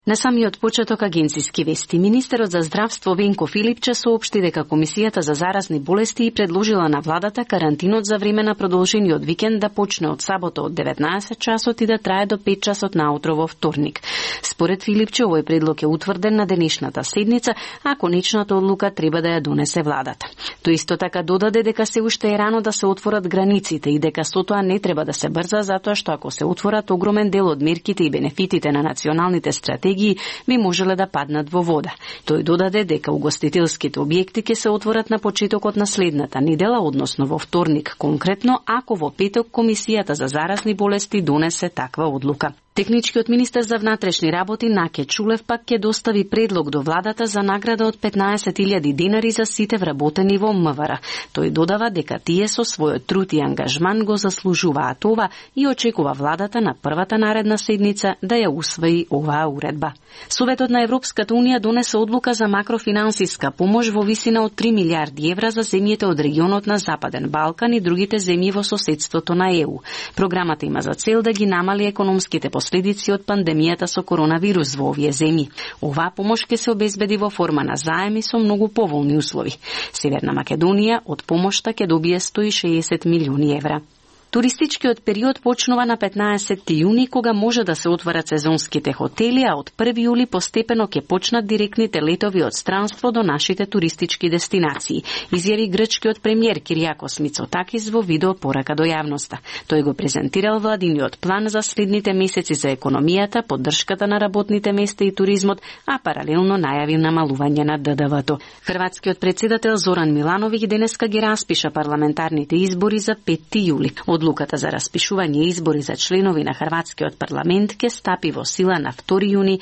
На самиот почеток агенциски вести, министерот за здравство Венко Филипче соопшти дека Комисијата за заразни болести и предложила на владата карантинот за време на продолжениот викенд да почне од сабота од 19 часот и да трае до 5 часот наутро во вторник. Според Филипче, овој предлог е утврден на денешната седница, а конечната одлука треба да ја донесе владата. Тој исто така додаде дека се уште е рано да се отворат границите и дека со тоа не треба да се брза, затоа што ако се отворат, огромен дел од мерките и бенефитите на националните стратегии би можеле да паднат во вода. Тој додаде дека угостителските објекти ќе се отворат на почетокот на следната недела, односно во вторник конкретно, ако во петок Комисијата за заразни болести донесе таква одлука. Техничкиот министер за внатрешни работи Наке Чулев пак ќе достави предлог до владата за награда од 15.000 денари за сите вработени во МВР. Тој додава дека тие со својот труд и ангажман го заслужуваат ова и очекува владата на првата наредна седница да ја усвои оваа уредба. Советот на Европската унија донесе одлука за макрофинансиска помош во висина од 3 милиарди евра за земјите од регионот на Западен Балкан и другите земји во соседството на ЕУ. Програмата има за цел да ги намали економските последици од пандемијата со коронавирус во овие земји. Оваа помош ќе се обезбеди во форма на заеми со многу поволни услови. Северна Македонија од помошта ќе добие 160 милиони евра. Туристичкиот период почнува на 15 јуни, кога може да се отварат сезонските хотели, а од 1 јули постепено ќе почнат директните летови од странство до нашите туристички дестинации, изјави грчкиот премиер Кириакос Мицотакис во видео порака до јавноста. Тој го презентирал владиниот план за следните месеци за економијата, поддршката на работните места и туризмот, а паралелно најави намалување на ДДВ-то. Хрватскиот председател Зоран Милановиќ денеска ги распиша парламентарните избори за 5 јули. Одлуката за распишување избори за членови на Хрватскиот парламент ќе стапи во сила на 2 јуни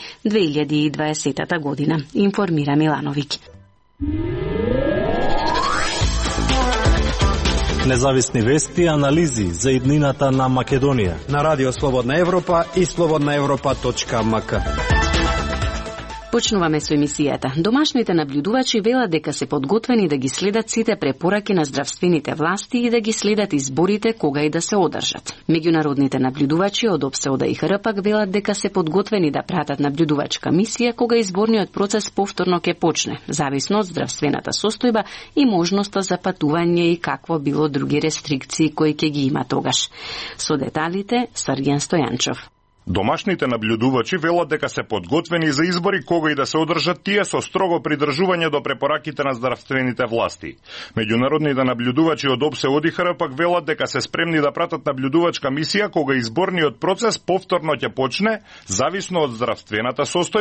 2020 година, информира Милановиќ. Независни вести и анализи за иднината на Македонија на Радио Слободна Европа и slobodnaevropa.mk. Почнуваме со емисијата. Домашните наблюдувачи велат дека се подготвени да ги следат сите препораки на здравствените власти и да ги следат изборите кога и да се одржат. Меѓународните наблюдувачи од ОБСЕ, ОДА и ХРПАК велат дека се подготвени да пратат наблюдувачка мисија кога изборниот процес повторно ќе почне, зависно од здравствената состојба и можноста за патување и какво било други рестрикции кои ќе ги има тогаш. Со деталите Срген Стојанчов. Домашните наблюдувачи велат дека се подготвени за избори кога и да се одржат тие со строго придржување до препораките на здравствените власти. Меѓународните наблюдувачи од ОБСЕ, ОДА и ХРПАК велат дека се спремни да пратат наблюдувачка мисија кога изборниот процес повторно ќе почне, зависно од здравствената состојба